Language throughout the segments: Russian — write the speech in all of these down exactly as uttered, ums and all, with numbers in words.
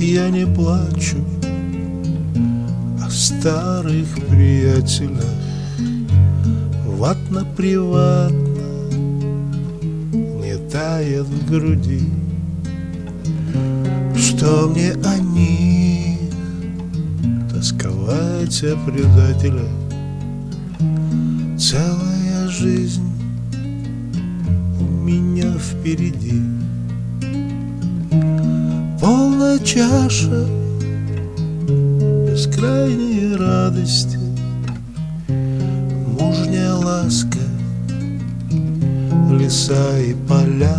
я не плачу о старых приятелях. Ватно-приватно не тает в груди. Что мне о них тосковать о предателях? Целая жизнь у меня впереди. Полная чаша бескрайней радости, мужняя ласка, леса и поля,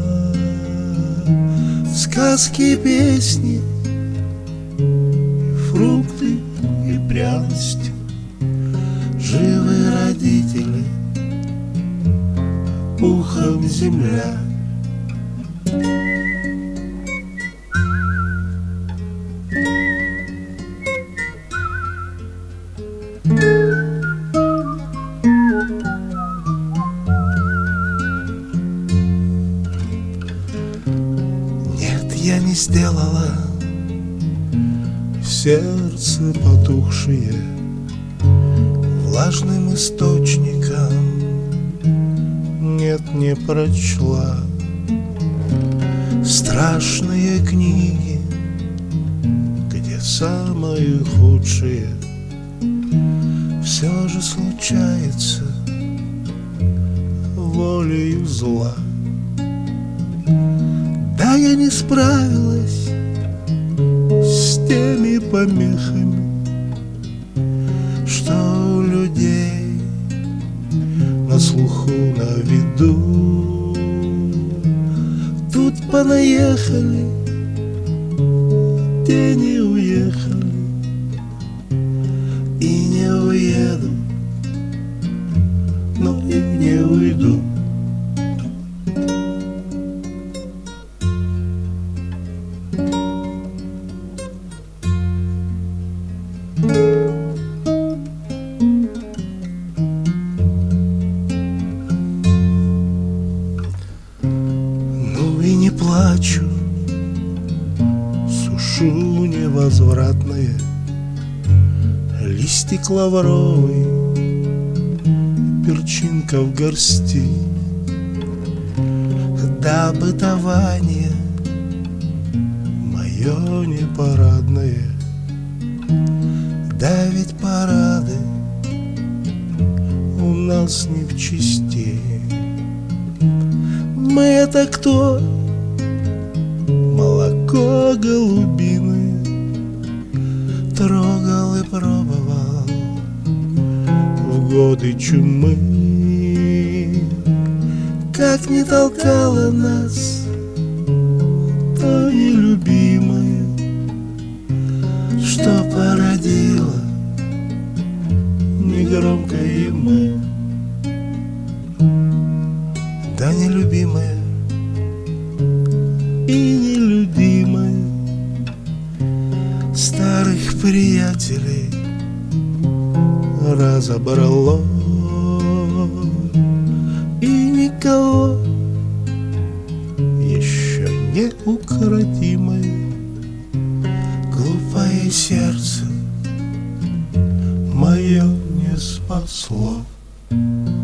сказки и песни, и фрукты и пряности, живые родители, пухом земля. Я не сделала сердце потухшее влажным источником. Нет, не прочла страшные книги, где самые худшие все же случается волею зла. Да, я не справилась с теми помехами, что у людей на слуху, на виду. Тут понаехали, те не уехали и не уеду, но и не уйду. Ну и не плачу, сушу невозвратное листик лавровый, перчинка в горсти. Да, бытование мое непарадное, да ведь парады у нас не в чести. Мы это кто? Молоко голубиное трогал и пробовал в годы чумы. Как не толкала нас то нелюбимое, что породило негромко и мы. Да, нелюбимая и нелюдимая, старых приятелей разобрало, и никого еще неукротимое глупое сердце мое не спасло.